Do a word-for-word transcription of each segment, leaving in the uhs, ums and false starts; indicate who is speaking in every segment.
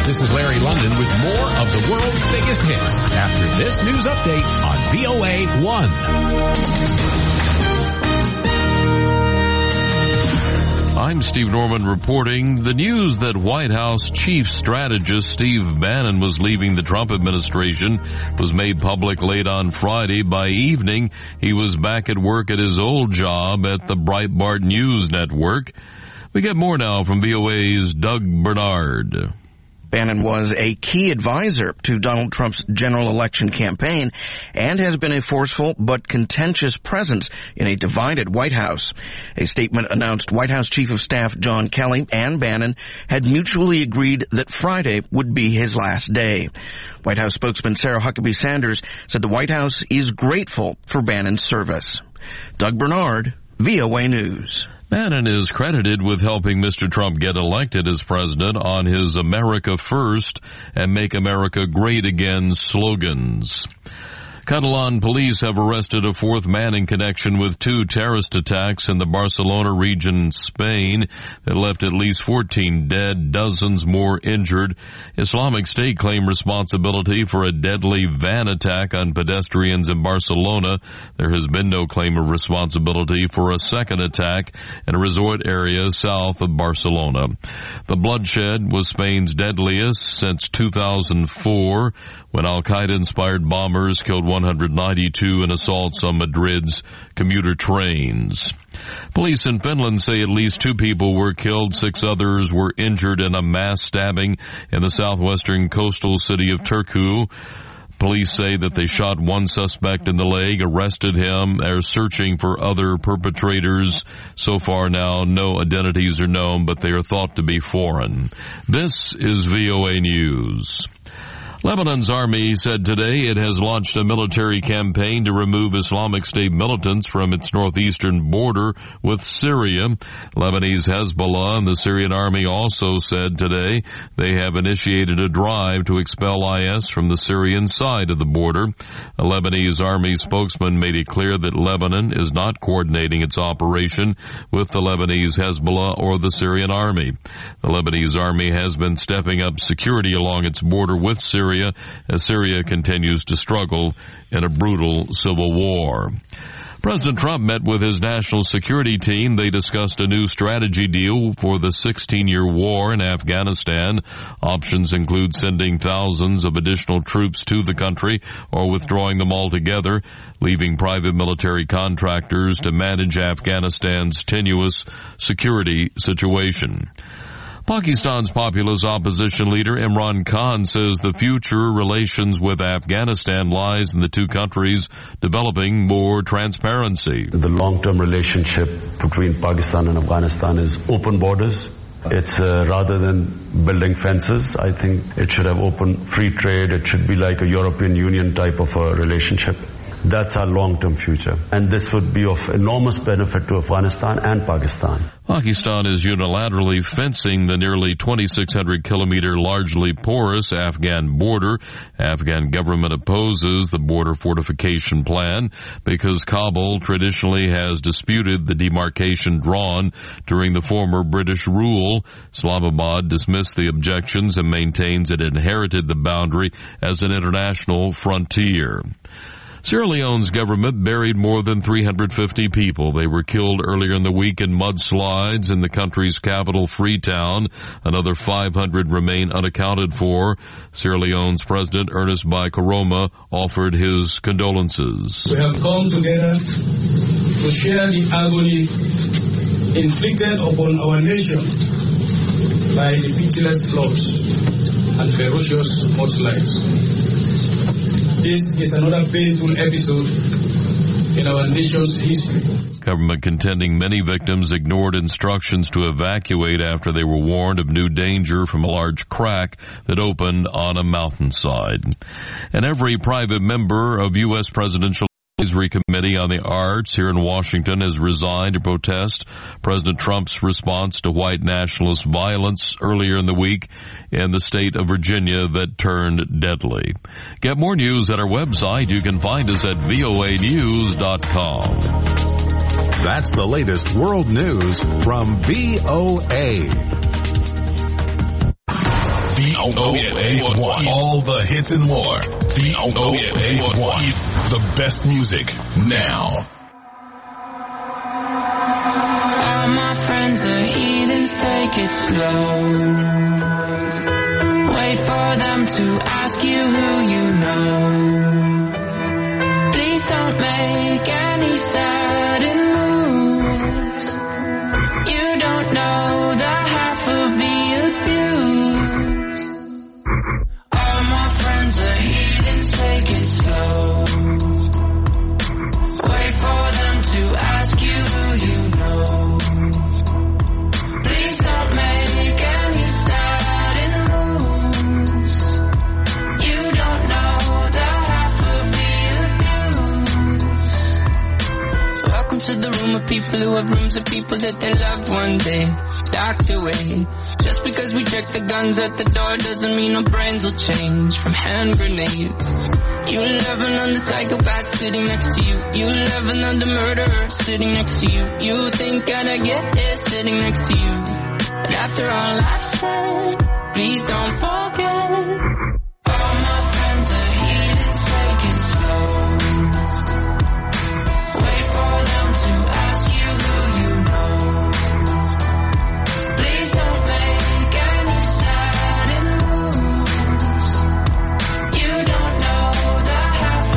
Speaker 1: This is Larry London with more of the world's biggest hits after this news update on V O A one.
Speaker 2: I'm Steve Norman reporting the news that White House Chief Strategist Steve Bannon was leaving the Trump administration was made public late on Friday. By evening, he was back at work at his old job at the Breitbart News Network. We get more now from V O A's Doug Bernard.
Speaker 3: Bannon was a key advisor to Donald Trump's general election campaign and has been a forceful but contentious presence in a divided White House. A statement announced White House Chief of Staff John Kelly and Bannon had mutually agreed that Friday would be his last day. White House spokesman Sarah Huckabee Sanders said the White House is grateful for Bannon's service. Doug Bernard, V O A News.
Speaker 2: Bannon is credited with helping Mister Trump get elected as president on his America First and Make America Great Again slogans. Catalan police have arrested a fourth man in connection with two terrorist attacks in the Barcelona region, Spain, that left at least fourteen dead, dozens more injured. Islamic State claimed responsibility for a deadly van attack on pedestrians in Barcelona. There has been no claim of responsibility for a second attack in a resort area south of Barcelona. The bloodshed was Spain's deadliest since two thousand four, when Al-Qaeda-inspired bombers killed one hundred ninety-two in assaults on Madrid's commuter trains. Police in Finland say at least two people were killed, six others were injured in a mass stabbing in the southwestern coastal city of Turku. Police say that they shot one suspect in the leg, arrested him. They're searching for other perpetrators. So far now, no identities are known, but they are thought to be foreign. This is V O A News. Lebanon's army said today it has launched a military campaign to remove Islamic State militants from its northeastern border with Syria. Lebanese Hezbollah and the Syrian army also said today they have initiated a drive to expel I S from the Syrian side of the border. A Lebanese army spokesman made it clear that Lebanon is not coordinating its operation with the Lebanese Hezbollah or the Syrian army. The Lebanese army has been stepping up security along its border with Syria as Syria continues to struggle in a brutal civil war. President Trump met with his national security team. They discussed a new strategy deal for the sixteen-year war in Afghanistan. Options include sending thousands of additional troops to the country or withdrawing them altogether, leaving private military contractors to manage Afghanistan's tenuous security situation. Pakistan's populist opposition leader Imran Khan says the future relations with Afghanistan lies in the two countries developing more transparency.
Speaker 4: The long-term relationship between Pakistan and Afghanistan is open borders. It's uh, rather than building fences, I think it should have open free trade. It should be like a European Union type of a relationship. That's our long-term future. And this would be of enormous benefit to Afghanistan and Pakistan.
Speaker 2: Pakistan is unilaterally fencing the nearly twenty-six hundred kilometer largely porous Afghan border. Afghan government opposes the border fortification plan because Kabul traditionally has disputed the demarcation drawn during the former British rule. Islamabad dismissed the objections and maintains it inherited the boundary as an international frontier. Sierra Leone's government buried more than three hundred fifty people. They were killed earlier in the week in mudslides in the country's capital, Freetown. Another five hundred remain unaccounted for. Sierra Leone's President Ernest Bai Koroma offered his condolences.
Speaker 5: We have come together to share the agony inflicted upon our nation by the pitiless floods and ferocious mudslides. This is another painful episode in our nation's history.
Speaker 2: Government contending many victims ignored instructions to evacuate after they were warned of new danger from a large crack that opened on a mountainside. And every private member of U S presidential Advisory Committee on the Arts here in Washington has resigned to protest President Trump's response to white nationalist violence earlier in the week in the state of Virginia that turned deadly. Get more news at our website. You can find us at V O A news dot com.
Speaker 1: That's the latest world news from V O A.
Speaker 6: V O A one. All the hits and more. V O A one. The best music now.
Speaker 7: All my friends are heathens, take it slow. Wait for them to ask you who you know. Please don't make any sudden moves. You don't know the half of the abuse. All my friends are heathens, take it slow. Wait for them to ask you who you know. Please don't make any sudden moves. You don't know the half of the abuse. Welcome to the room of people who have rooms of people that they loved one day docked away. Just because we check the guns at the door doesn't mean our brains will change from hand grenades. You loving on the psychopath sitting next to you. You loving on the murderer sitting next to you. You think I'd get there sitting next to you. But after all I've said, please don't forget. All my friends are heathens, take it slow. Wait for them to ask you who you know. Please don't make any sudden moves. You don't know the half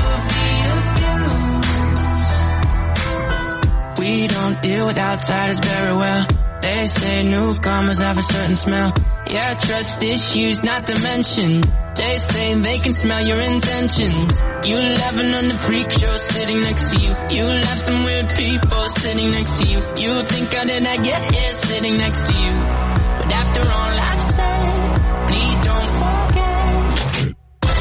Speaker 7: of the abuse. We don't deal with outsiders very well. They say newcomers have a certain smell. Yeah, trust issues not to mention. They say they can smell your intentions. You laughing on the freak show sitting next to you. You love some weird people sitting next to you. You think how did I get here sitting next to you. But after all I've said, please don't forget.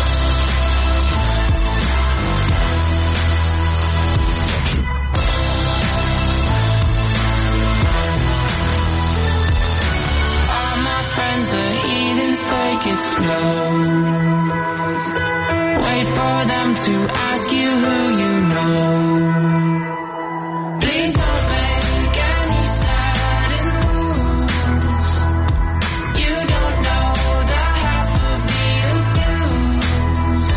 Speaker 7: All my friends are heathens, take it slow. Wait for them to ask you who you know. Please don't make any sudden moves. You don't know the half of the abuse.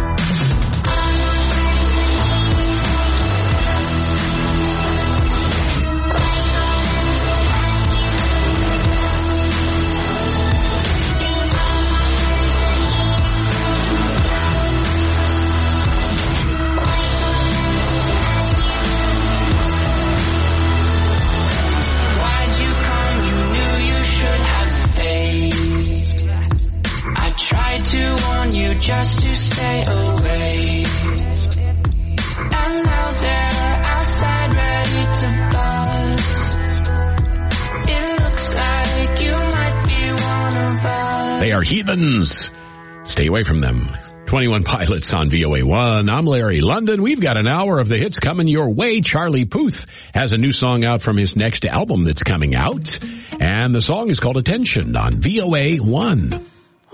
Speaker 7: Why'd you come? You knew you should have stayed. I tried to warn you just to stay away. And now they're outside ready to buzz. It looks like you might be one of us.
Speaker 8: They are heathens. Stay away from them. twenty-one Pilots on V O A one. I'm Larry London. We've got an hour of the hits coming your way. Charlie Puth has a new song out from his next album that's coming out. And the song is called Attention on V O A one.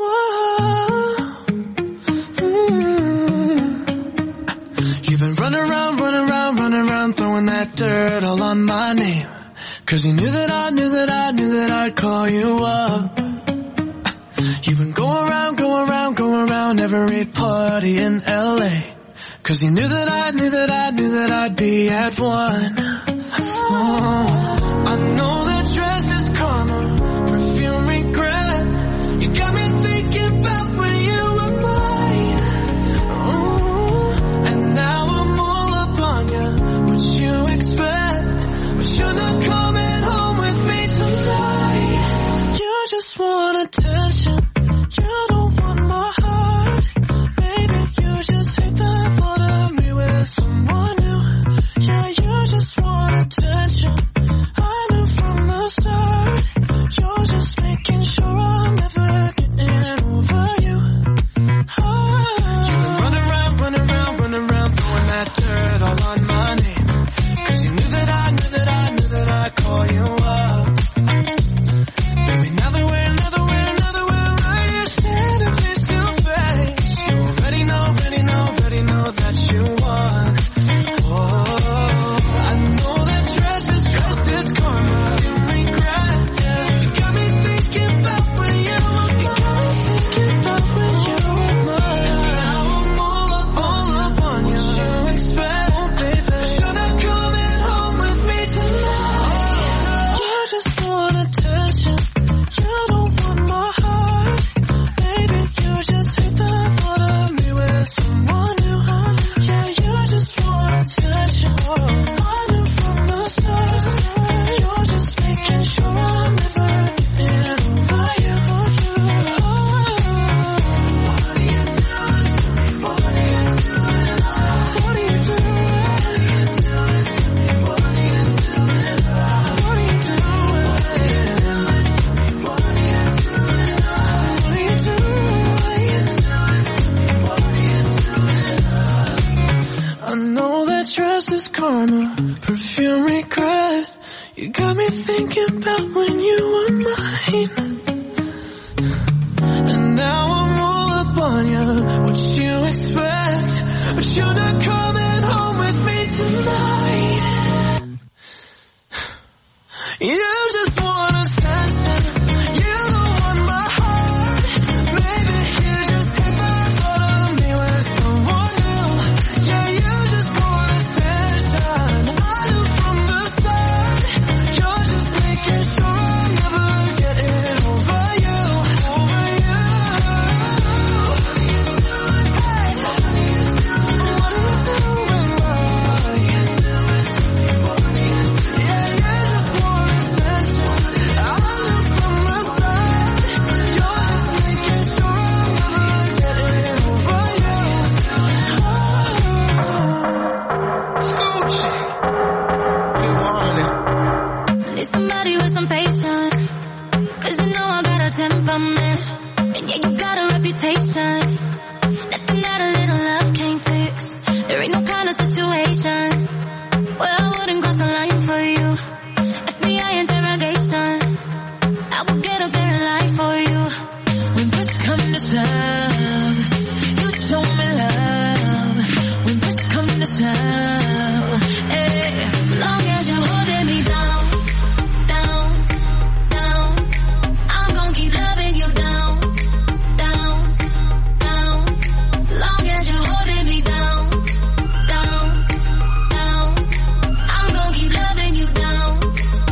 Speaker 9: You've been running around, running around, running around, throwing that dirt all on my name. Cause you knew that I knew that I knew that I'd call you up. You've been going around, going around, going around every party in L A. Cause you knew that I knew that I knew that I'd be at one. Oh, I know that dress is karma, perfume regret. You got me thinking about when you were mine. Oh, and now I'm all up on you. What you expect? But you're not coming home with me tonight. You just want attention. You don't want my heart. Maybe you just hate the thought of me with someone new. Yeah, you just want attention. I knew from the start. You're just making sure I'm never getting over you. Oh. You run around, run around, run around, throwing that dirt all on my name. Cause you knew that I knew that I knew that I'd call you up. Baby, now that we're, now that we're, now that we're right, you said thinking about when you were mine? And now I'm all up on you. What you expect? But you're not coming home with me tonight. You just want attention. You don't want my heart. Maybe you just hit the thought of me with someone new. Yeah, you just want attention. I knew from the start. You're just making sure I'm never getting over you. Over you. Hey. What are you doing? What are you doing? Yeah, you just want attention. I knew from the start. You're just making sure I'm never getting over you. Scoochie. You want it.
Speaker 10: I need somebody with some patience. Cause you know I got a temperament. And yeah, you got a reputation. Nothing that a little love can't fix. There ain't no kind of situation where I wouldn't cross the line for you. F B I interrogation, I will get up there and lie for you.
Speaker 9: When push come to shove, you show me love. When push come to shove, hey.
Speaker 10: Long as you're holding me down, down, down, I'm gon' keep loving you down, down, down. Long as you're holding me down, down, down, I'm gon' keep loving you down,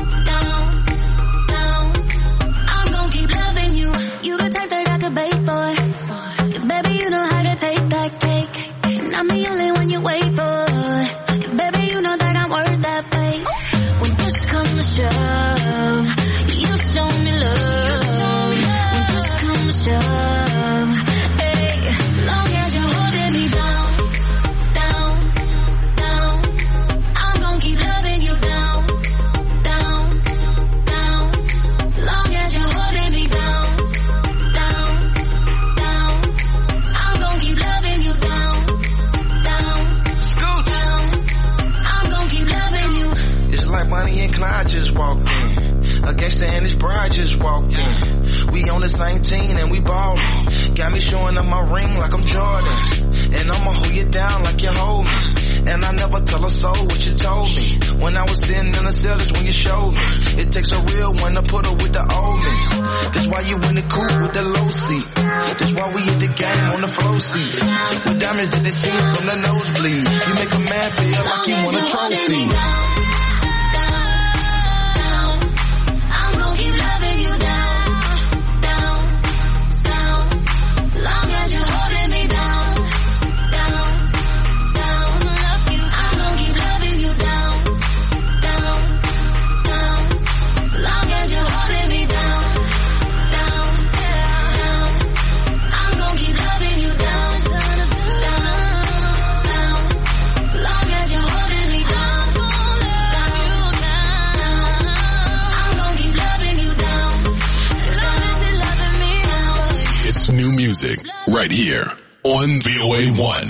Speaker 10: down, down. I'm gon' keep loving you. You the type that I could bait for. Cause baby, you know how to take that cake. And I'm the only one you wait for. Cause baby, you know that I'm worth that pay.
Speaker 9: When push come to shove, you show me love. When push come to shove, hey.
Speaker 10: Long as you're holding me down, down, down, I'm gon' keep loving you down, down, down. Long as you're holding me down, down, down, I'm gon' keep loving you down, down, down. I'm gon' keep loving you.
Speaker 11: It's like Bonnie and Clyde just walked in. A gangster and his bride just walked in. We on the same team and we ballin'. Got me showing up my ring like I'm Jordan. And I'ma hold you down like you hold me. And I never tell a soul what you told me. When I was sitting in the cell, that's when you showed me. It takes a real one to put her with the old me. That's why you in the coupe with the low seat. That's why we hit the game on the flow seat. With diamonds that they see from the nosebleed. You make a man feel like he want a trophy.
Speaker 10: I'm gon' keep loving you down, down, down. Long as you're holding me down, down, down. Love you. I'm gon' keep loving you down, down, down. Long as you're holding me down, down, down. I'm gon' keep loving you down, down, down. Long as you're holding me down, down, down. I'm gon' keep loving you down, loving, loving me down.
Speaker 6: It's new music right here on V O A one.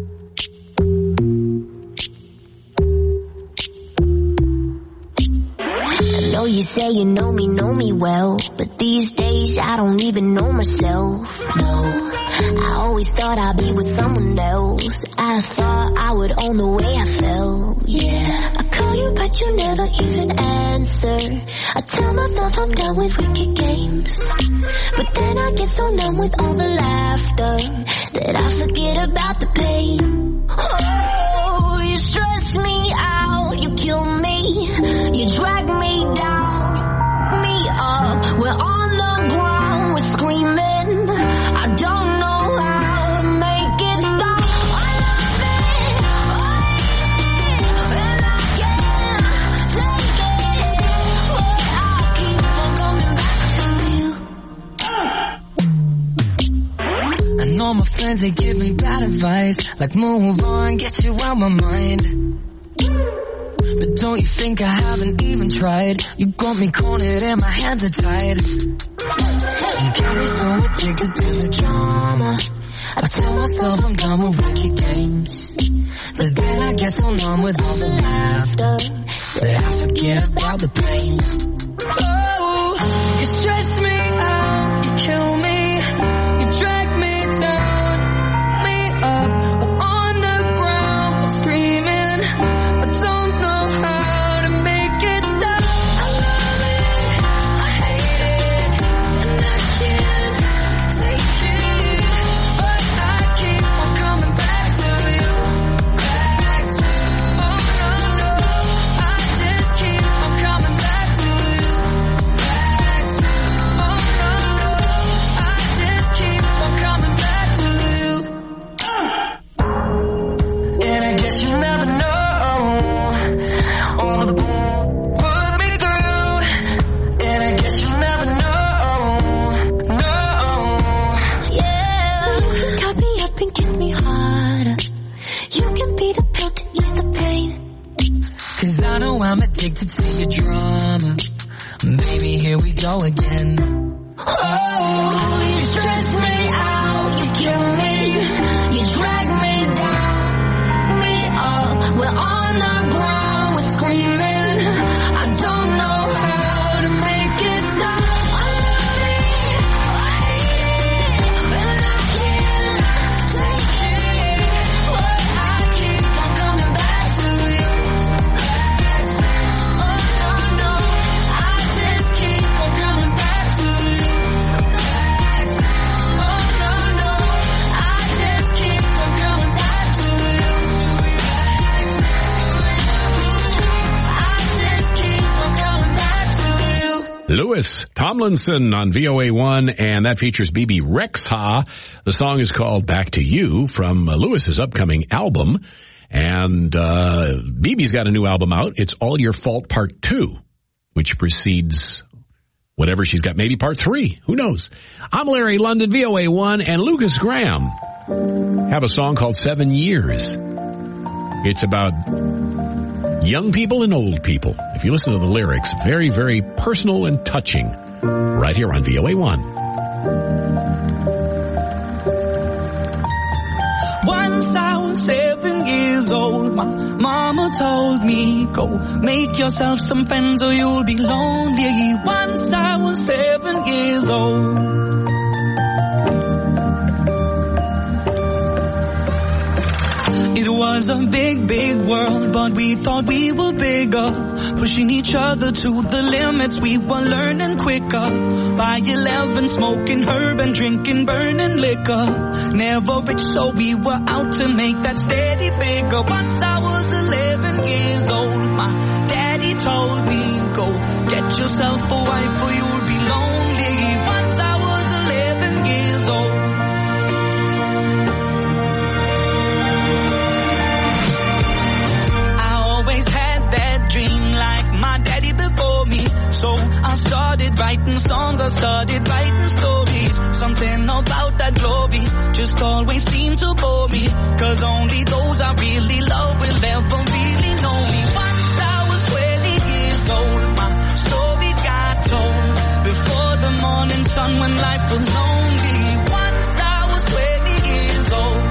Speaker 10: I know you say you know me, know me well, but these days I don't even know myself, no. I always thought I'd be with someone else. I thought I would own the way I felt, yeah. I call you but you never even answer. I tell myself I'm done with wicked games, but then I get so numb with all the laughter that I forget about the pain. Oh, you stress me out, you kill me, you drag me down, me up. We're on the ground, we're screaming. I don't know how to make it stop. I love it, and I can't take it, but I keep on coming back to you.
Speaker 9: I know my friends, they give me bad advice, like move on, get you out my mind. But don't you think I haven't even tried? You got me cornered and my hands are tied. You got me so addicted to the drama. I tell myself I'm done with wicked games, but then I get so numb with all the laughter
Speaker 7: that I forget about the pain. Oh, you stress me out, you kill me, you drag me down, me up, I'm on the ground, I'm screaming, I don't know how to make it stop. I love it, I hate it, and I can't take it, but I keep on coming back to you, back to you. Oh no, no, I just keep on coming back to you, back to you. Oh no, no, I just keep on coming back to you. And I guess you never know all the bull put me through. And I guess you never know, no.
Speaker 10: Yeah, cut me up and kiss me harder. You can be the pill to ease the pain.
Speaker 7: Cause I know I'm addicted to your drama. Baby, here we go again. Oh, you stress me out, you kill me, you drag me down, me up, we're on the ground, we're screaming, I don't know how to make it stop. I love it, I hate it, and I can't take it, but I keep on coming back to you, back to you. Oh no, no, I just keep on coming back to you, back to you. Oh no, no, I just keep on coming back to you, back to you. I just keep on coming back to you.
Speaker 8: Louis Tomlinson on V O A one, and that features B B Rexha. The song is called Back to You from uh, Lewis's upcoming album. And uh, B B's got a new album out. It's All Your Fault Part two, which precedes whatever she's got, maybe Part three. Who knows? I'm Larry London, V O A one, and Lucas Graham have a song called Seven Years. It's about young people and old people. If you listen to the lyrics, very, very personal and touching. Right here on V O A one.
Speaker 12: Once I was seven years old, my mama told me, go make yourself some friends or you'll be lonely. Once I was seven years old. It was a big, big world, but we thought we were bigger. Pushing each other to the limits, we were learning quicker. By eleven, smoking herb and drinking burning liquor. Never rich, so we were out to make that steady bigger. Once I was eleven years old, my daddy told me, go get yourself a wife or you'll be lonely. Once I was eleven years old. Dream like my daddy before me. So I started writing songs, I started writing stories. Something about that glory just always seemed to bore me. Cause only those I really love will ever really know me. Once I was twenty years old, my story got told. Before the morning sun when life was lonely. Once I was twenty years old.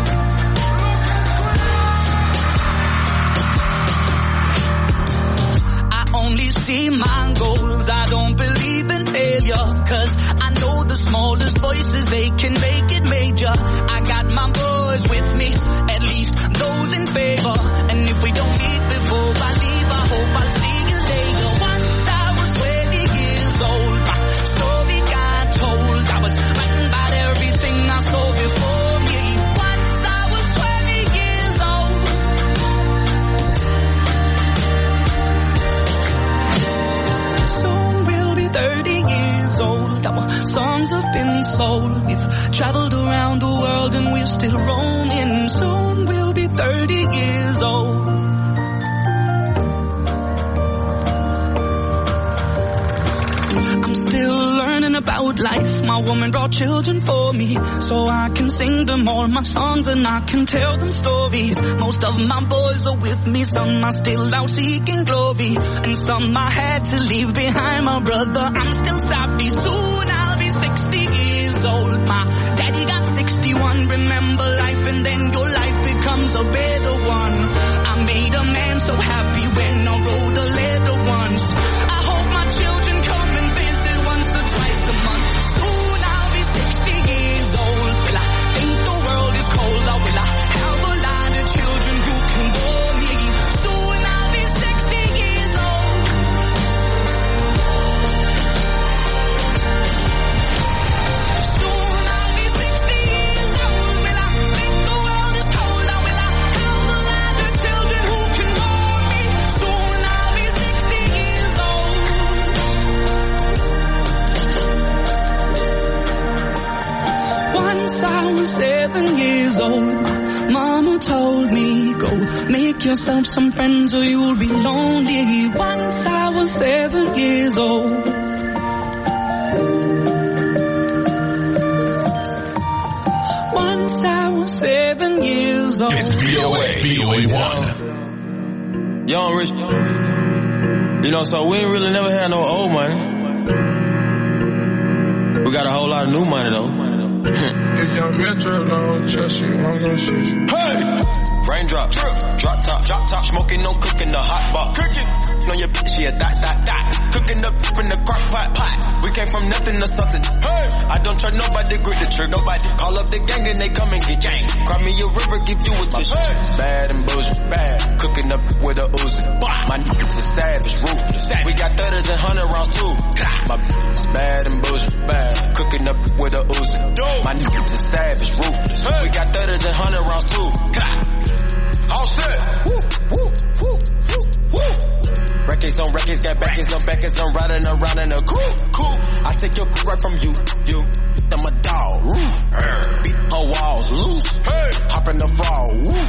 Speaker 12: Only see my goals, I don't believe in failure. Cause I know the smallest voices, they can make it major. I got my boys with me, at least those in favor. And if we don't meet before I leave, I hope I'll see you later. Once I was twenty years old, my story got told. I was writing about everything I saw before me. Once I was twenty years old. thirty years old, our songs have been sold. We've traveled around the world and we're still roaming. Soon we'll be thirty years old. I'm still learning about life. My woman brought children for me, so I can sing them all my songs and I can tell them stories. Most of my boys are with me, some are still out seeking glory, and some I had to leave behind. My brother, I'm still savvy. Soon I'll be sixty years old. My daddy got sixty-one. Remember life and then your life becomes a better one. I made a man so happy when I wrote a letter. Once I was seven years old, Mama told me, go make yourself some friends or you'll be lonely. Once I was seven years old. Once I was seven years old.
Speaker 6: It's V O A, V O A one.
Speaker 13: Young Rich, you know, so we ain't really never had no old money. We got a whole lot of new money though.
Speaker 5: If young Metro don't trust you, I'm gonna shoot you.
Speaker 13: Hey! Raindrop, drip, drop top, drop top, smoking, no cooking, the hot pot. Cooking, on your bitch, yeah, dot, dot, dot. Cooking up in the crock pot, pot. We came from nothing to something. Hey! I don't trust nobody, grip the trigger, nobody. Call up the gang and they come and get gang. Cry me a river, give you a tissue. Hey. It's bad and bullshit, bad. Cooking up with a Uzi. My niggas is savage, ruthless. We got thudders and hundred rounds too. My bitch is bad and bullshit, bad. Cooking up with a Uzi. My niggas is savage, ruthless. We got thudders and hundred rounds too. All set. Woo, woo, woo, woo, woo. Records on records, got backers on backers. I'm riding around in a cool, cool. I take your right from you, you. I'm a dog. Roof. Beat her walls loose. Hey. Hop in the fall. Woo.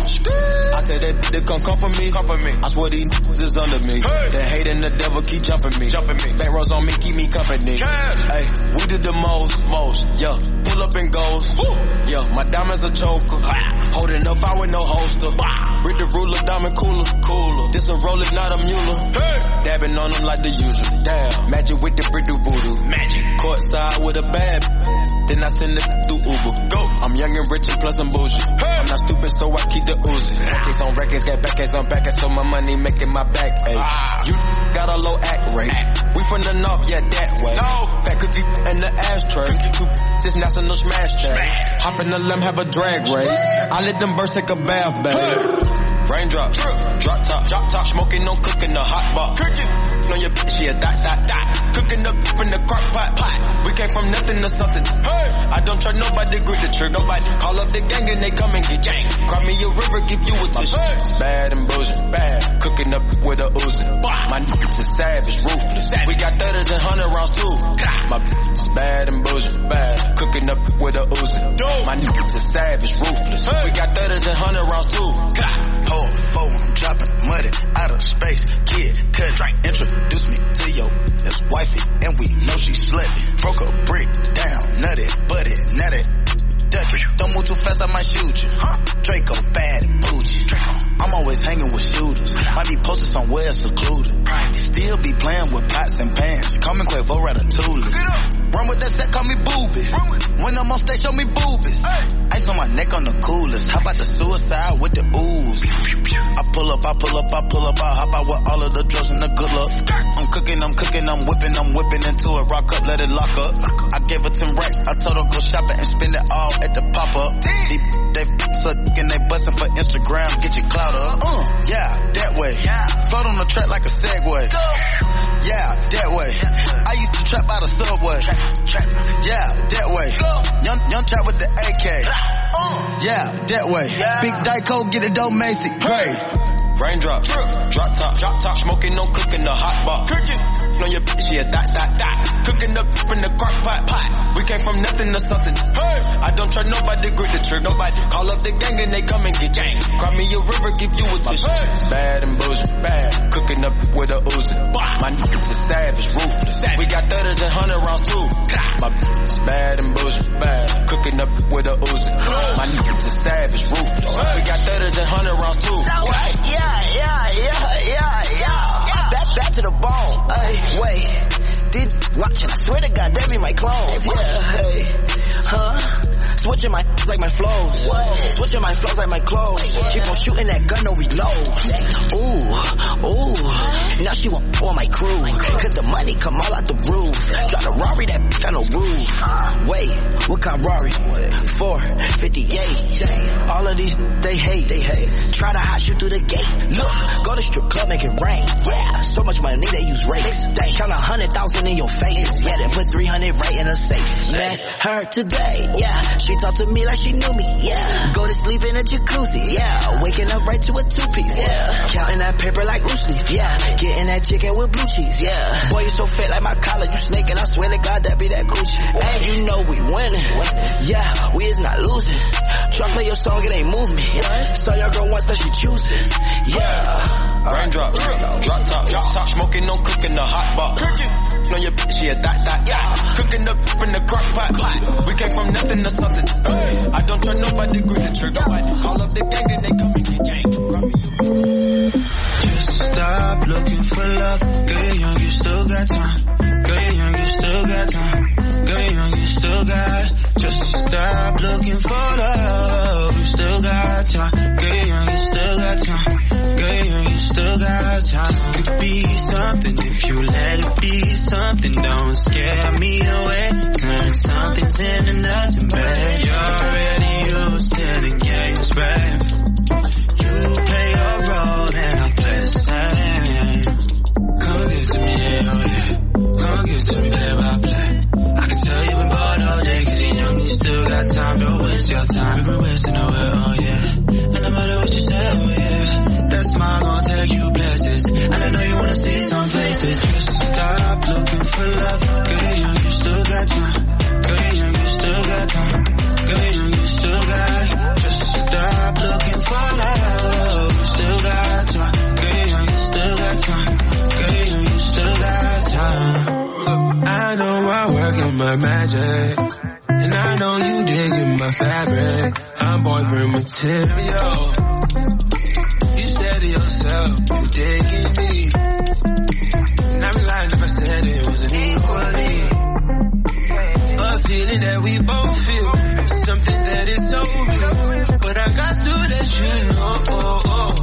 Speaker 13: I tell that they gon' come for me, come for me. I swear these niggas is under me. Hey. The hate and the devil keep jumping me, jumping me. Bank rolls on me, keep me company. Hey, we did the most, most. Yeah, pull up and goes. Woo. Yeah, my diamonds a choker. Ah. Holding up, I with no holster. Ah. Read the ruler, diamond cooler, cooler. This a roller, not a mule. Hey. Dabbing on them like the usual. Damn, magic with the brick do voodoo. Magic. Courtside with a bad. Then I send it through Uber. Go. I'm young and rich and plus I'm bougie. Hey. I'm not stupid, so I keep the Uzi. Records on records, got backers on backers, so my money making my back ache. Ah. You got a low act rate. Act. We from the north, yeah, that way. No. Fat cookie in the ashtray. This national smash day. Smash. Hop in the limb, have a drag race. I let them birds take a bath, babe. Hey. Raindrop, drip, drop top, drop top, smoking, no cooking, the hot pot. Cooking, on your bitch, yeah, dot, dot, dot. Cooking up in the crock pot, pot. We came from nothing to something. Hey, I don't trust nobody, grip the trigger, nobody. Call up the gang and they come and get gang. Cry me a river, give you a tissue. Hey. It's bad and bullshit, bad. Cooking up with a Uzi. My niggas is savage, ruthless. We got thudders and hundred rounds too. My bitch is bad and bullshit, bad. Cooking up with a Uzi. My niggas is savage, ruthless. We got thudders and hundred rounds too.
Speaker 11: Four, four, I'm dropping money out of space. Kid, cut, drink, introduce me to your ex-wifey, and we know she slutty. Broke a brick down, nutty, buddy, nutty, ducky. Don't move too fast, I might shoot you. Huh? Draco, bad and bougie. I'm always hanging with shooters. Might be posted somewhere secluded. Still be playing with pots and pans. Call me Quavo Ratatouille. Run with that set, call me boobies. When I'm on stage, show me boobies. Ice on my neck on the coolest. How about the suicide with the ooze? I pull up, I pull up, I pull up, I hop out with all of the drugs and the good luck. I'm cooking, I'm cooking, I'm whipping, I'm whipping into it. Rock up, let it lock up. I gave her ten racks. I told her go shopping and spend it all at the pop-up. They, they sucking, they busting for Instagram. Get your clout up. Uh, yeah, that way. Float on the track like a Segway. Yeah, that way. I used to trap out of Subway. Yeah, that way. Young, young trap with the A K. Yeah, that way. Big Dyco, get it dope, Macy. Pray.
Speaker 13: Raindrop, drip, drop top, drop top, smoking, no cooking, the hot pot. Cooking, on your bitch, yeah, dot, dot, dot. Cooking up in the crock pot, pot. We came from nothing to something. Hey, I don't trust nobody, grip the trigger, nobody. Call up the gang and they come and get gang. Cry me a river, give you a tissue. Hey. It's bad and bullshit, bad. Cooking up with a Uzi. My niggas is savage, ruthless. We got thudders and hundred rounds too. My bitch is bad and bullshit, bad. Cooking up with a Uzi. My niggas is savage, ruthless. We got thudders and hundred rounds too.
Speaker 14: Yeah. Yeah, yeah, yeah, yeah. Back, back to the bone. Hey, wait. Did watching? I swear to God, that be my clones. Yeah, hey, huh? Switching my like my flows. Whoa. Switching my flows like my clothes. Yeah. Keep on shooting that gun, no reload. Ooh, ooh. Now she want on my crew. Cause the money come all out the roof. Drive a Rari, that bitch got no roof. Wait, what kind of Rari? four fifty-eight. All of these, they hate. They hate. Try to hot shoot through the gate. Look, go to strip club, make it rain. Yeah, so much money, they use rates. They count a hundred thousand in your face. Yeah, they put three hundred right in a safe. Met her today, yeah. She talked to me like she knew me, yeah. Go to sleep in a jacuzzi, yeah. Waking up right to a two-piece, yeah. Counting that paper like loose leaf, yeah. Getting that chicken with blue cheese, yeah. Boy, you so fat like my collar, you snaking. I swear to God, that be that Gucci. And you know we winning, yeah. We is not losing. Try play your song, it ain't move me. Saw your girl once, that she choosing. Yeah.
Speaker 13: Raindrop, drop top, drop top, smoking, no cooking, the hot box. Know your bitch, yeah, that, that, yeah. Cooking up in the crock pot, pot. We came from nothing to something. Hey, I don't trust nobody, grip the trigger. Call up the gang and they come and get gang.
Speaker 9: Just stop looking for love. Girl, you're young, you still got time. Girl, you're young, you still got time. Girl, you're young, you still got. Just stop looking for love. You still got time. Girl, you're young, you still got time. Girl, you're young, you still got time. This could be something if you let it be something. Don't scare me away. Turn something's into nothing, babe. You're already used to the games, babe. You play your role and I play the same. Come give it to me, yeah, oh yeah. Come give it to me, play by play. I can tell you've been bored all day, cause you're young, you still got time. Don't waste your time, you've been wasting away, oh yeah. And no matter what you say, oh yeah, that smile gon' take you places. And I know you wanna see some faces. Just stop looking for love. Girl, you're young, you still got time. Girl, you're young, you still got time. Girl, you're young, you still got. Just stop looking for love. You still got time. Girl, you're young, you still got time. Girl, you're young, you still got time. I know I work in my magic, and I know you digging my fabric. I'm boyfriend material. You said to yourself, you digging me. And I'd be lying if I said it wasn't equally. A feeling that we both feel, something that is so real. But I got to let you know, oh, oh,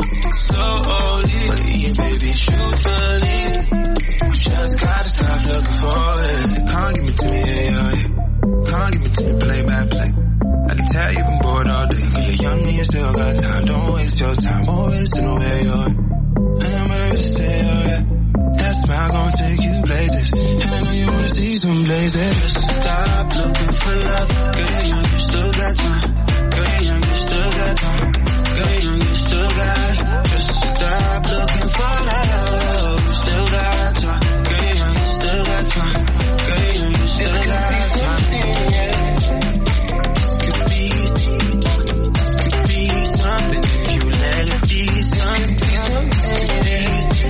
Speaker 9: slowly, but yeah, baby, truthfully. Just gotta stop looking for it. Can't give it to me, yeah, yeah, yeah. Can't give it to me, play by play. I can tell you've been bored all day. Cause you're young and you still got time. Don't waste your time, won't waste it away, yo. And I'm gonna say, oh yeah, that smile gon' take you places. And I know you wanna see some places. Just stop looking for love. Girl, you're young, you still got time. Girl, you're young, you still got time. Girl, you're young, you still got. Just stop looking for love. You still got time. Still got time. Girl, you know you still got time. This could be, this could be something if you let it be something. This could be,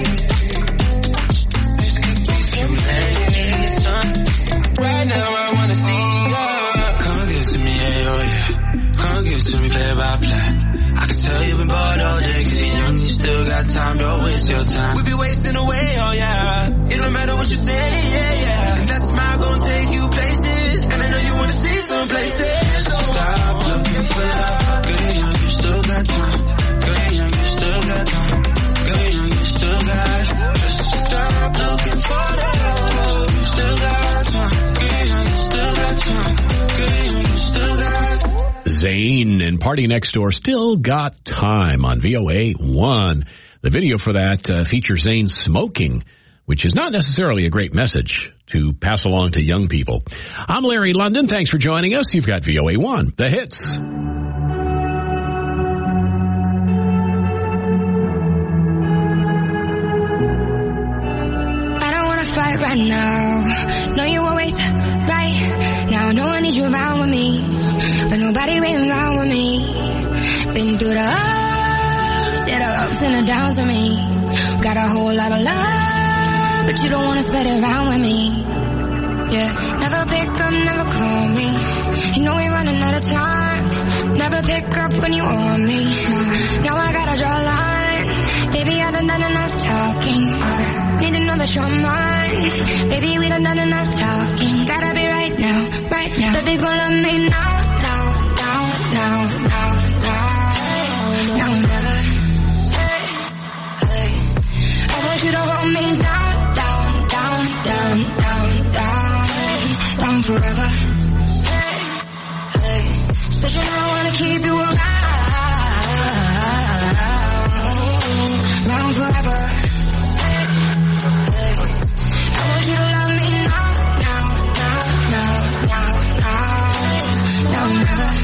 Speaker 9: if you let it be something. Right now I wanna see you. Come give it to me, yeah, oh yeah. Come give it to me, play by play. I can tell you've been bored all day, cause you're young, you still got time, don't waste your time. We be wasting away, oh yeah. It don't matter what you say, yeah, yeah. And that smile gon' take you places. And I know you wanna see some places. So stop looking for love. Girl, you're young, you still got time. Girl, you're young, you still got time. Girl, you're young, you still got. Just stop looking for love. You still got time. Girl, you're young, you still got time. Girl, you're young, you still got.
Speaker 8: Zayn and Party Next Door, Still Got Time on V O A one. The video for that uh, features Zayn smoking, which is not necessarily a great message to pass along to young people. I'm Larry London. Thanks for joining us. You've got V O A one, the hits.
Speaker 15: I don't want to fight right now. No, you always right. Now no one needs you around with me, but nobody been around with me. Been through the ups, yeah, the ups and the downs with me. Got a whole lot of love, but you don't wanna spread it around with me. Yeah, never pick up, never call me. You know we running out of time. Never pick up when you want me. Now I gotta draw a line. Baby, I done done enough talking. Need to know that you're mine. Baby, we done done enough talking. Gotta be right now, right now. Baby, gon' love me now, now, now, now, now, now, now, never. Hey, hey. I want you to hold me down, down, down, down, down, down, down forever. Hey, hey. Said you know I wanna keep you around, around forever. Hey, hey. I want you to love me now, now, now, now, now, now, now, never.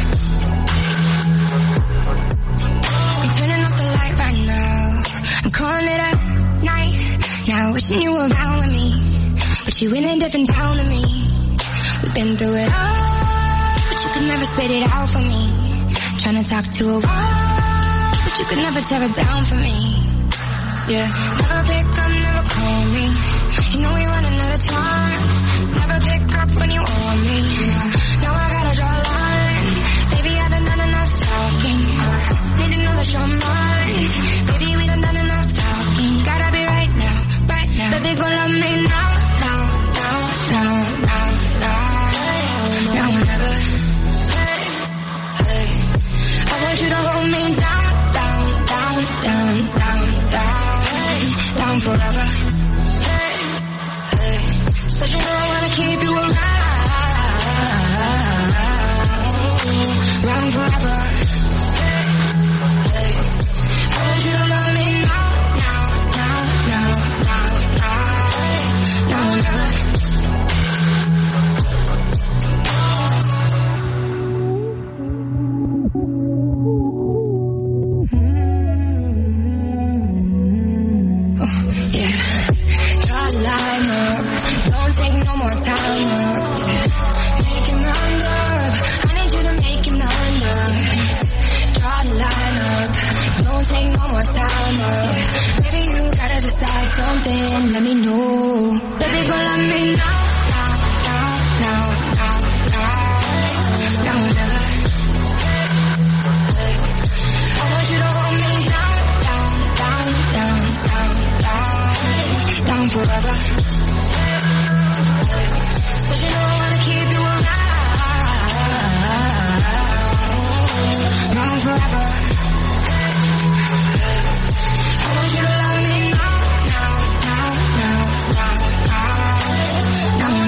Speaker 15: I'm turning off the light right now. I'm calling it a night. Now wishing you were around with me, but you in a different town to me. We've been through it all, but you could never spit it out for me. Trying to talk to a wall, but you could never tear it down for me. Yeah, never pick up, never call me. You know we running out of time. Never pick up when you want me. Now I gotta draw a line. Baby, I done done enough talking. Need to know that you're mine. Baby, we done done enough talking. Gotta be right now, right now. Baby, go love me now, now, now, now, now, now, now or never. Hey, hey. I want you to hold me down, down, down, down, down, down, down forever. Hey, hey. Said you know I wanna keep you around, around forever. Hey, hey. I want you to love me now, now, now, now, now, now, now or never. Line up, don't take no more time up. Make him under, I need you to make him under. Draw the line up, don't take no more time up. Baby, you gotta decide something, let me know. Baby, go let me know, now, now, now, now, now, now or never. I want you to hold me down, down, down, down, down, down, down forever. Said you know I wanna keep you around, around forever. I want you to love me now, now, now, now, now, now,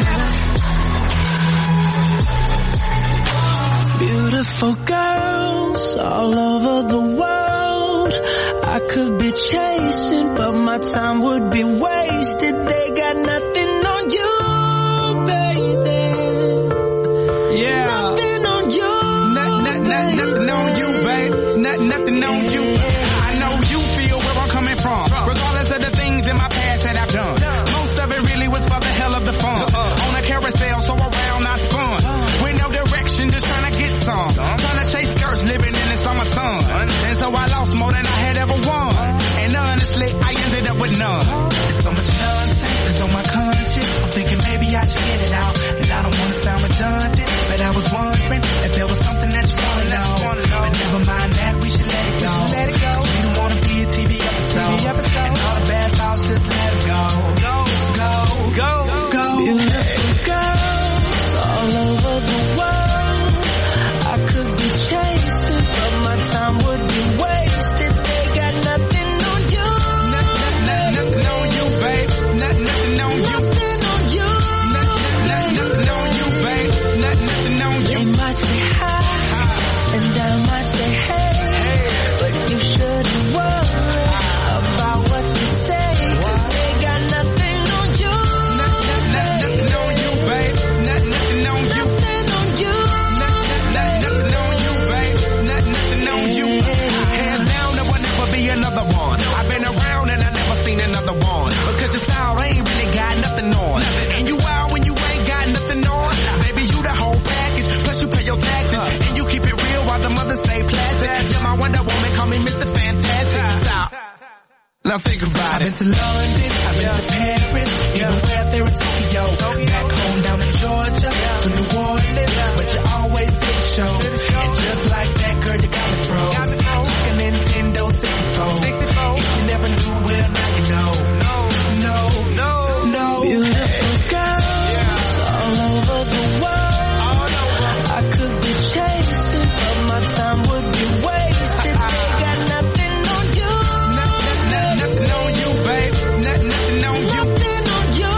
Speaker 15: now, never.
Speaker 12: Beautiful girls all over the world. I could be chasing, but my time would be wasted. They got nothing on you, baby.
Speaker 16: Yeah.
Speaker 12: Nothing on you.
Speaker 16: Not, not, not, nothing on you, babe. Not, nothing on you. I know you feel where I'm coming from. Regardless of the things in my past that I've done. Most of it really was for the hell of the fun. On a carousel, so around I spun. With no direction, just trying to get some. Trying to chase skirts, living in the summer sun. And so I lost more than I had ever won. And honestly, I ended up with none. There's so much nonsense that's on my conscience. I'm thinking maybe I should get it out. And I don't want to sound redundant, but I was wondering if there was something that you want to know. But never mind that, we should let it go. Let it go. We don't want to be a T V episode. And all the bad thoughts, just let it go. Go, go, go, go.
Speaker 12: Beautiful girls all over the world. I could be chasing, but my time would be wasted. They got nothing on you.
Speaker 16: Nothing on you, babe. Nothing on you.
Speaker 12: Nothing on you.
Speaker 16: Nothing on you, babe. Nothing on you.
Speaker 12: They might say hi, and I might say hey, but you shouldn't worry about what they say, 'cause they got nothing on you.
Speaker 16: Nothing on you, babe. Nothing on you.
Speaker 12: Nothing on you.
Speaker 16: Nothing on you, babe. Nothing on you. Hands down, there will never be another one. I've been around and I never seen another one. Because your style ain't really got nothing on. And you out when you ain't got nothing on. Baby, you the whole package. Plus you pay your taxes. And you keep it real while the mothers stay plastic. You're my Wonder Woman, call me Mister Fantastic. Stop. Now think about it. I've been to London, I've been to Paris, even where there in Tokyo. Back home down in Georgia, to New Orleans, but you always did the show. And just like that, girl, you got me froze. Like a Nintendo sixty-four. If you never knew, well, now you know. No, no, no.
Speaker 12: Beautiful girls all over the world. I could be chasing, but my time would be wasted. They got nothing on you.
Speaker 16: Nothing on you, babe. Nothing on you.
Speaker 12: Nothing on you.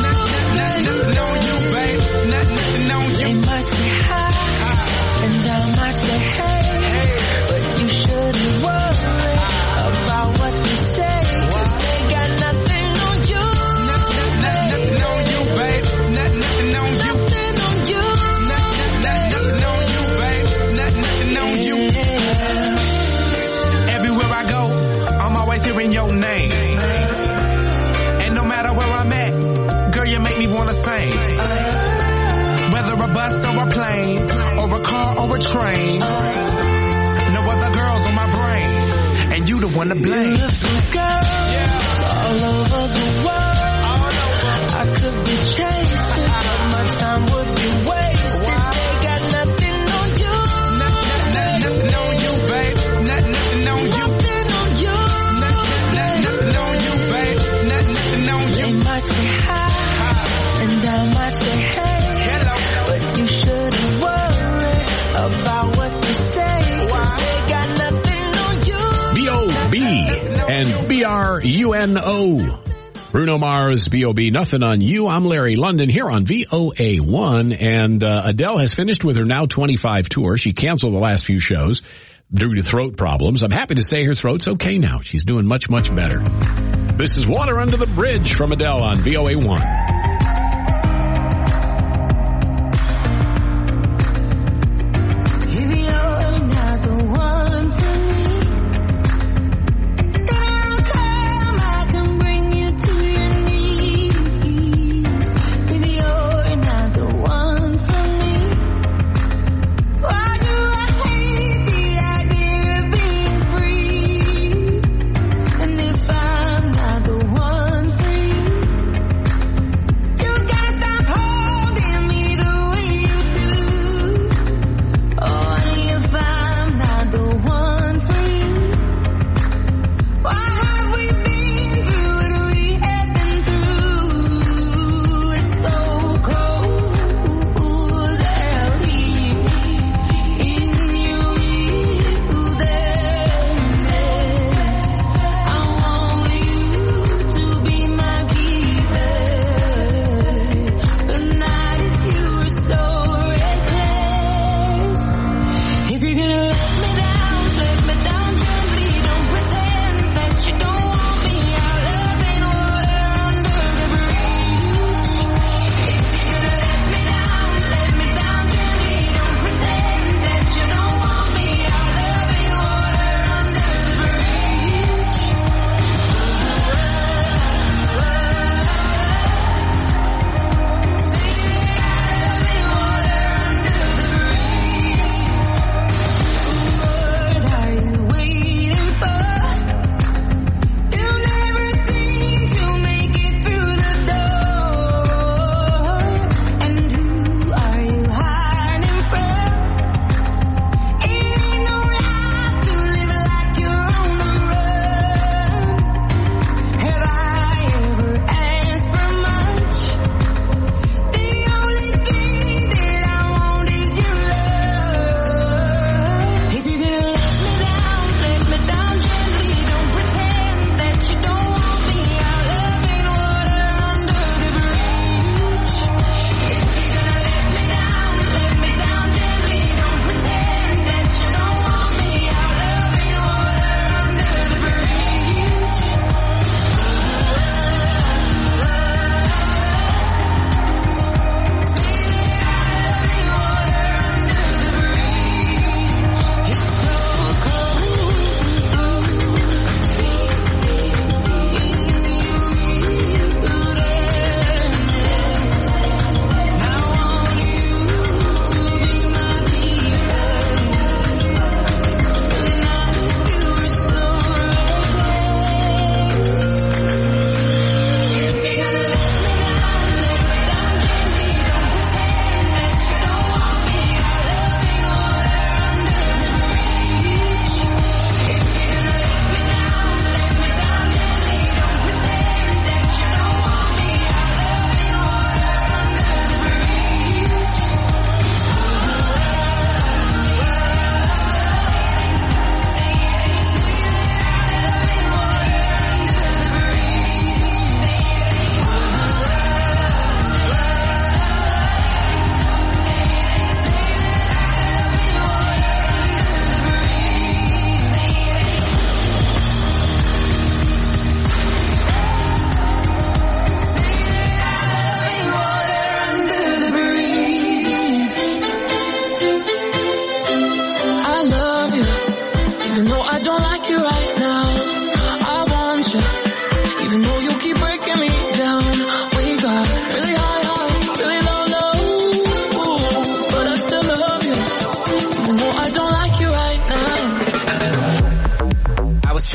Speaker 16: Nothing on you, babe. Nothing on you.
Speaker 12: They might say hi, and I might say hey, but you shouldn't worry about what they say, 'cause they got nothing on you.
Speaker 16: Nothing on you, babe. Nothing on you.
Speaker 12: Nothing on you.
Speaker 16: Nothing on you, babe. Nothing on you. Everywhere I go, I'm always hearing your name. And no matter where I'm at, girl, you make me wanna sing. Whether a bus or a plane, or a car sandwich crane. No other girls on my brain, and you the one to blame.
Speaker 9: Beautiful girls all over the world. I could be chasing, but my time would be wasted. They got nothing on you.
Speaker 16: Nothing on you, babe. Nothing on you.
Speaker 9: Nothing on you.
Speaker 16: Nothing on you, babe. Nothing on you.
Speaker 9: They might say hi, and I might say hey.
Speaker 16: Hello.
Speaker 9: But you shouldn't worry about what they say, 'cause they got nothing on you.
Speaker 8: B O B and B R U N O. Bruno Mars, B O B, Nothing on You. I'm Larry London here on V O A one, and uh, Adele has finished with her Now twenty-five tour. She canceled the last few shows due to throat problems. I'm happy to say her throat's okay now. She's doing much, much better. This is Water Under the Bridge from Adele on V O A one.
Speaker 9: If you're not the one for me, then I'll come, I can bring you to your knees. If you're not the one for me, why do I hate the idea of being free? And if I'm not the one for you,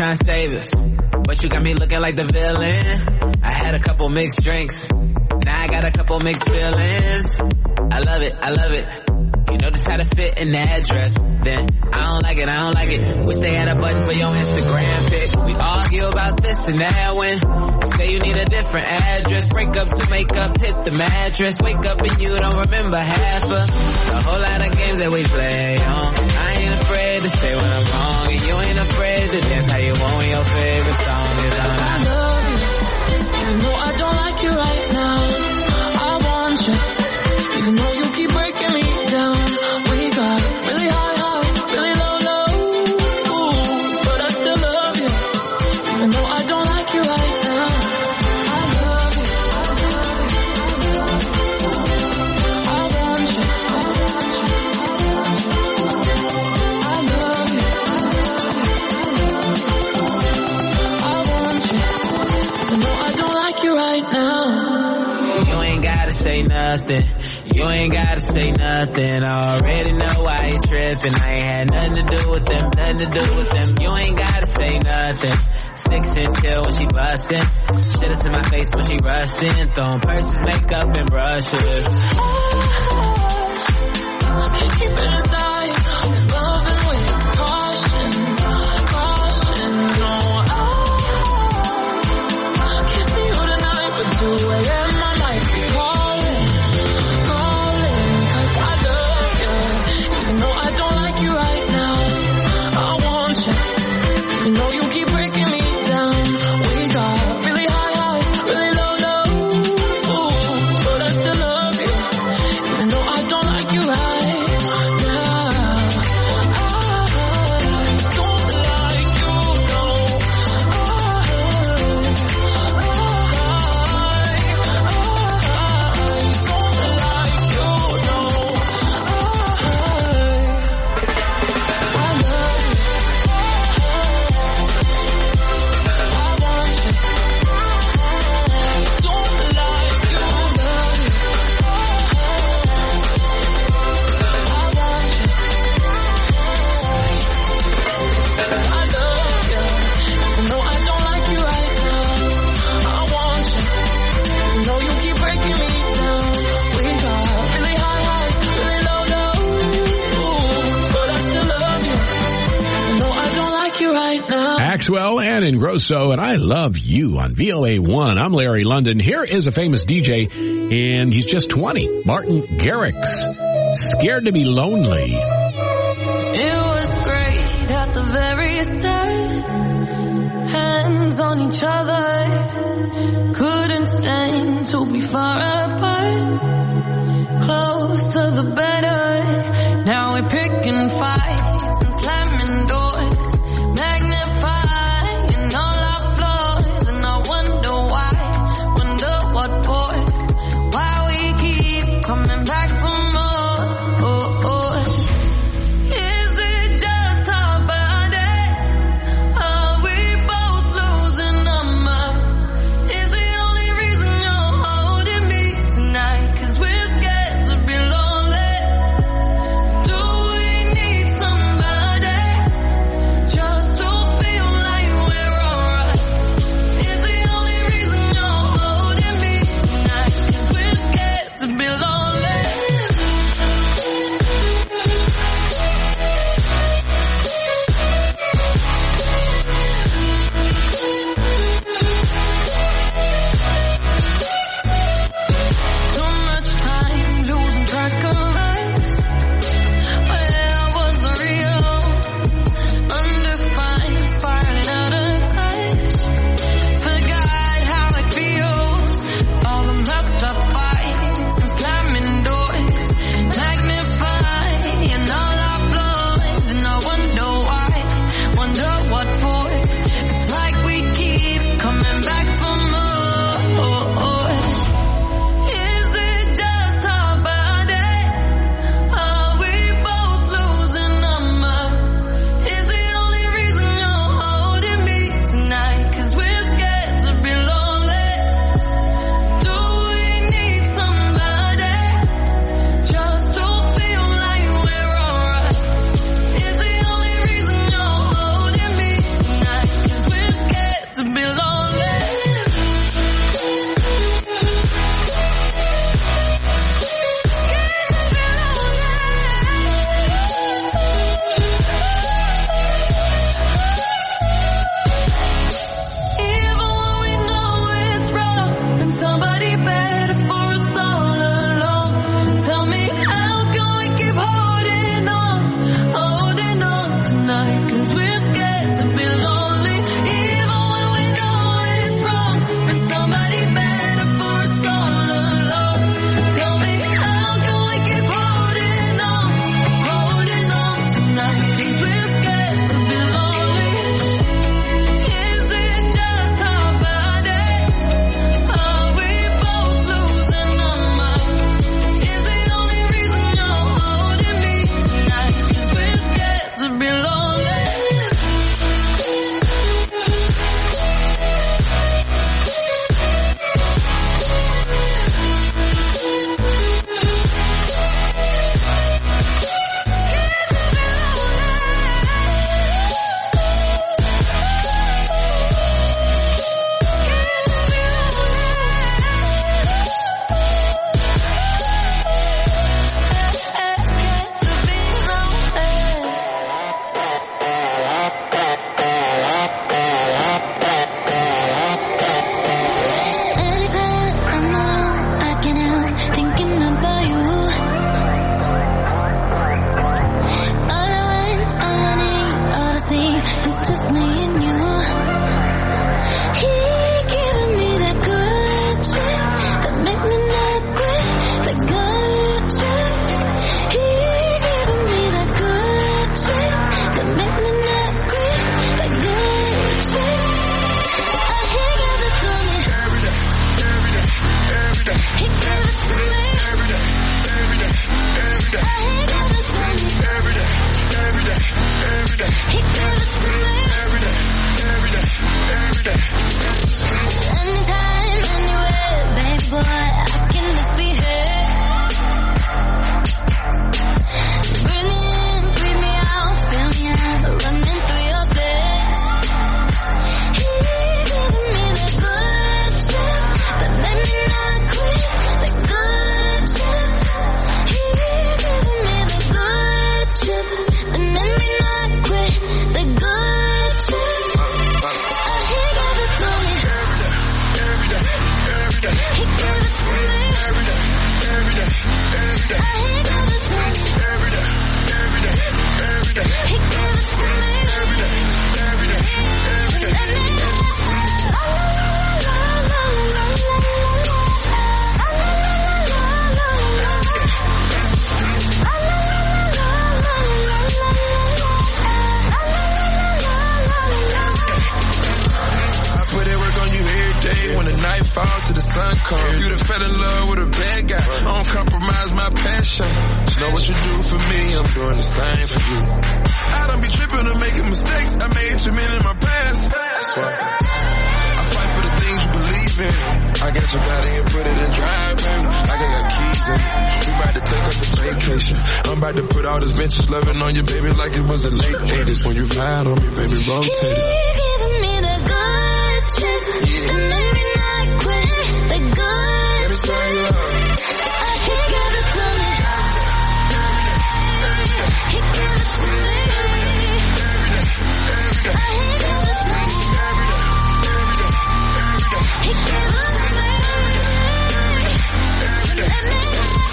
Speaker 17: trying to save us, but you got me looking like the villain. I had a couple mixed drinks, now I got a couple mixed feelings. I love it, I love it. You know just how to fit in that dress. Then I don't like it, I don't like it. Wish they had a button for your Instagram pic. We argue about this and that when say you need a different address. Break up to make up, hit the mattress. Wake up and you don't remember half of the whole lot of games that we play on. I ain't afraid to say when I'm wrong, and you ain't afraid to dance how you want when your favorite song is on.
Speaker 9: I love you, even though I don't like you right now. I want you, even though you keep breaking me down. We got really high highs, really low lows, but I still love you, even though I don't like you right now. I love you, I want you, I love you, I want you, even though I don't like you right now.
Speaker 17: You ain't gotta say nothing. You ain't gotta say nothing. I already know why you tripping. I ain't had nothing to do with them, nothing to do with them. You ain't gotta say nothing. Six inch heel when she bustin'. Shit us in my face when she rustin'. Throwing purses, makeup, and brushes.
Speaker 9: Keep it inside, loving with caution, caution. No, I can't see you tonight, but two a.m. I might be calling, calling, 'cause I love you, even though I don't like you right now. I want you, even though you keep breaking me down. We got really high highs, really low lows, but I still love you, even though I don't like you right.
Speaker 8: Maxwell and Ingrosso, and I Love You on V O A one. I'm Larry London. Here is a famous D J, and he's just twenty. Martin Garrix, Scared to Be Lonely.
Speaker 9: It was great at the very start. Hands on each other. Couldn't stand to be far apart. Close to the better. Now we're picking fights and slamming doors. Magnifying all our flaws, and I wonder why, wonder what for, why we keep coming back for more. Oh, oh. Is it just our bodies? Are we both losing our minds? Is the only reason you're holding me tonight 'cause we're scared to be lonely? Do we need somebody just to feel like
Speaker 18: When the night falls to the sun comes, you done fell in love with a bad guy. I don't compromise my passion. Just know what you do for me, I'm doing the same for you. I don't be tripping or making mistakes. I made too many in my past. That's why I fight for the things you believe in. I got your body and put it in drive, baby. I got keys in. We about to take us a vacation. I'm about to put all this vintage loving on you, baby, like it was the late eighties. When you lied on me, baby, rotate it.
Speaker 10: Giving me the good shit, yeah. And make me not quit the good shit. I should give it to me. He give it to me. I hate give it to me. He give it to me. Let me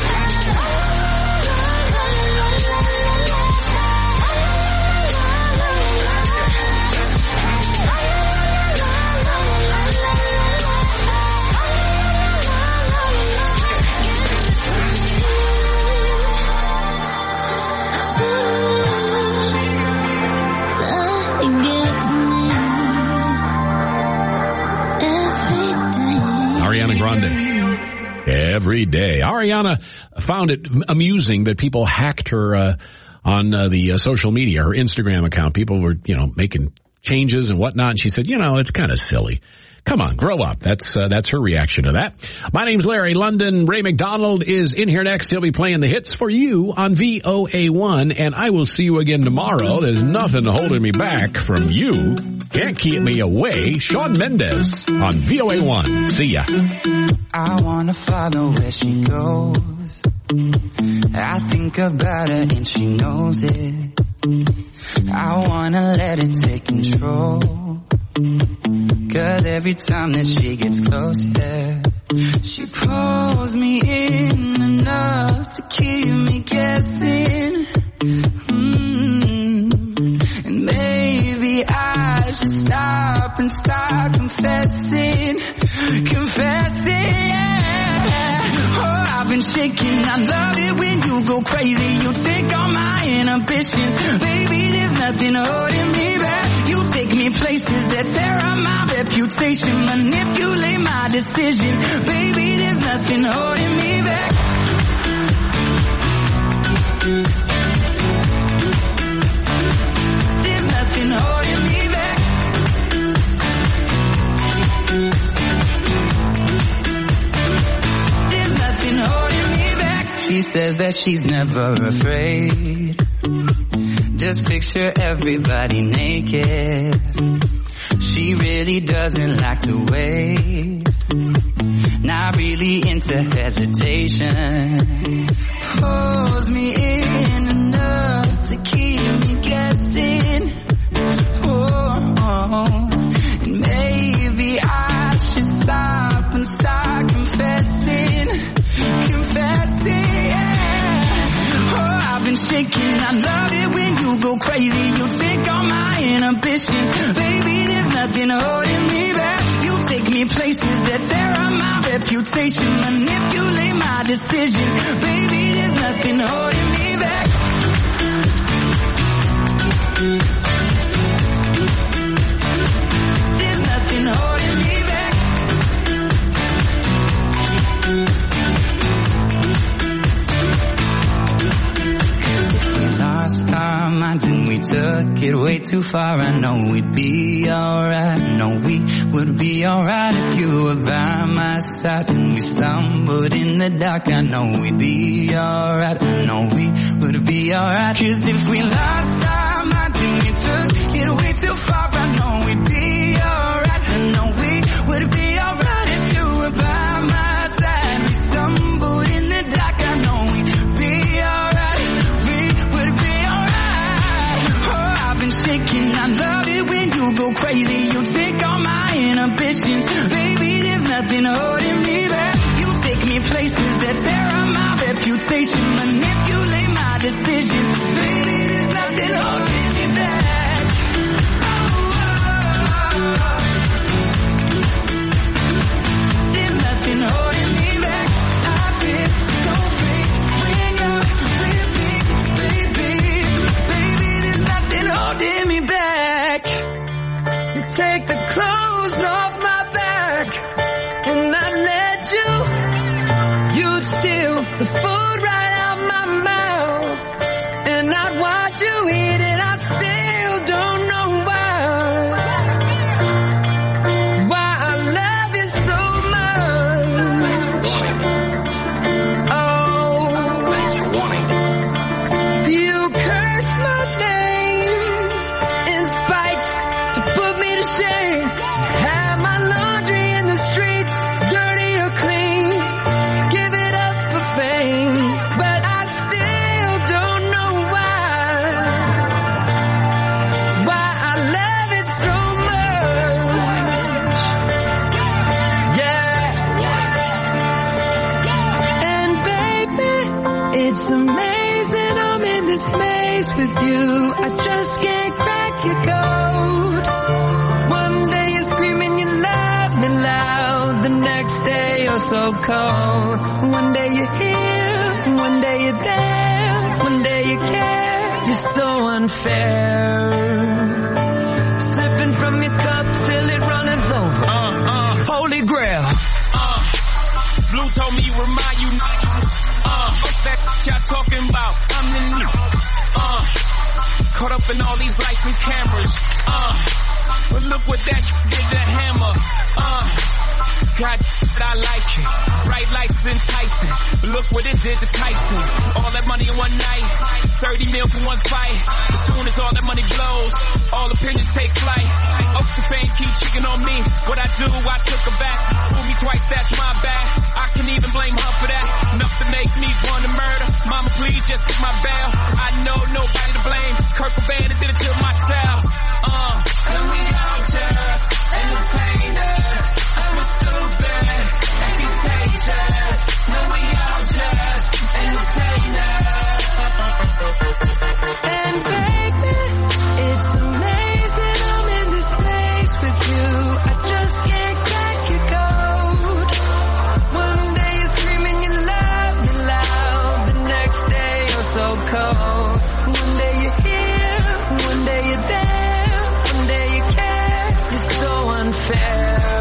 Speaker 8: Ariana Grande. Every day. Ariana found it amusing that people hacked her uh, on uh, the uh, social media, her Instagram account. People were, you know, making changes and whatnot. And she said, you know, it's kind of silly. Come on, grow up. That's uh, that's her reaction to that. My name's Larry London. Ray McDonald is in here next. He'll be playing the hits for you on V O A one, and I will see you again tomorrow. There's nothing holding me back from you. Can't keep me away. Shawn Mendes on V O A one. See ya.
Speaker 12: I wanna follow where she goes. I think about her and she knows it. I wanna let it take control. Cause every time that she gets close, yeah, she pulls me in enough to keep me guessing. Mm. And maybe I should stop and start confessing, confessing, yeah. Oh, I've been shaking, I love it when you go crazy. You take all my inhibitions, baby, there's nothing holding me back. You take me places that tear up my reputation, manipulate my decisions, baby, there's nothing holding me back. There's nothing holding me back. There's nothing holding me back. She says that she's never afraid. Just picture everybody naked. She really doesn't like to wait. Not really into hesitation. Pulls me in enough to keep me guessing. Oh, oh. And maybe I should stop and start confessing. Confessing, yeah. Oh, I've been shaking, I love it when you go crazy. You take all my inhibitions, baby, there's nothing holding me back. You take me places that tear up my reputation, manipulate my decisions, baby, there's nothing holding me back. There's nothing holding me back. Lost our minds and we took it way too far. I know we'd be alright. No, we would be alright if you were by my side. When we stumbled in the dark, I know we'd be alright. I know we would be alright. Cause if we lost our minds and we took it way too far, I know we'd be alright. I know we would be alright if you were by my side. We stumbled in the dark, I know we'd be alright. We would be alright. Oh, I've been shaking, I love it when you go crazy. You take all my inhibitions, baby, there's nothing holding me back. You take me places that tear up my reputation, manipulate my decisions, baby, there's nothing holding me back. I just can't crack your code. One day you're screaming you love me loud, the next day you're so cold. One day you're here, one day you're there, one day you care, you're so unfair. Sipping from your cup till it runneth over. Uh, uh, Holy Grail.
Speaker 19: Uh, Blue told me remind you, uh, fuck that y'all talking about, I'm the new, uh, caught up in all these lights and cameras, uh, but look what that shit did to Hammer, uh, God, I like it, bright lights enticing, look what it did to Tyson, all that money in one night, thirty mil for one fight, as soon as all that money blows, all opinions take flight, up the fame keep cheating on me, what I do, I took her back, fool me twice, that's my bad, I can even blame her for that, enough to make me want to murder, mama please just get my bail, I know nobody to blame, Kurt Cobain did it to myself, uh, and we all just entertainers, I'm a stupid and contagious, no we all just entertainers,
Speaker 12: and baby, it's amazing I'm in this place with you, I just can't crack your code. One day you're screaming you love me loud, the next day you're so cold. One day you're here, one day you're there, one day you care, you're so unfair.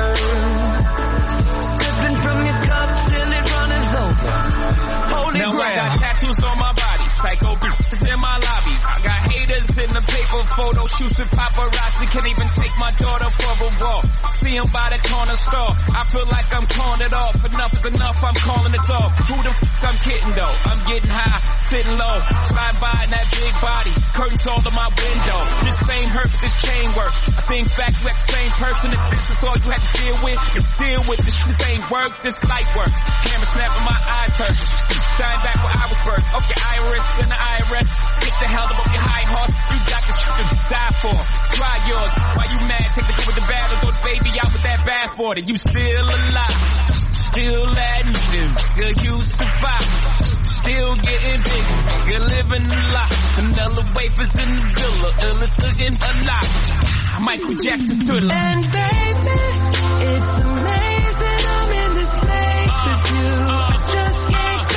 Speaker 12: Sipping from your cup till it runneth over. Holy
Speaker 19: now
Speaker 12: Grail.
Speaker 19: I got tattoos on my body, psycho bitches in my lobby. I got haters in the paper photo shoots with paparazzi. Can't even take my daughter for a walk. See him by the corner store. I feel like I'm calling it off. Enough is enough, I'm calling it off. Who the f*** I'm kidding though? I'm getting high, sitting low, slide by in that big body. Curtains all to my window. This fame hurts, this chain works. I think back to that same person. If this is all you had to deal with, you deal with this. This ain't work, this light work. Camera snapping, my eyes hurt. Dying back where I was birthed. Okay, Iris and the I R S. Get the hell up your high horse. You got the shit to die for. Try yours. Why you mad? Take the good with the bad or throw the baby out with that bad for it. You still alive. Still letting them. Good, you survive. Still getting big. You're living a lot. Vanilla wafers in the villa. Illest looking alive. Michael Jackson to the
Speaker 12: and baby, it's amazing I'm in this place with you. I just can't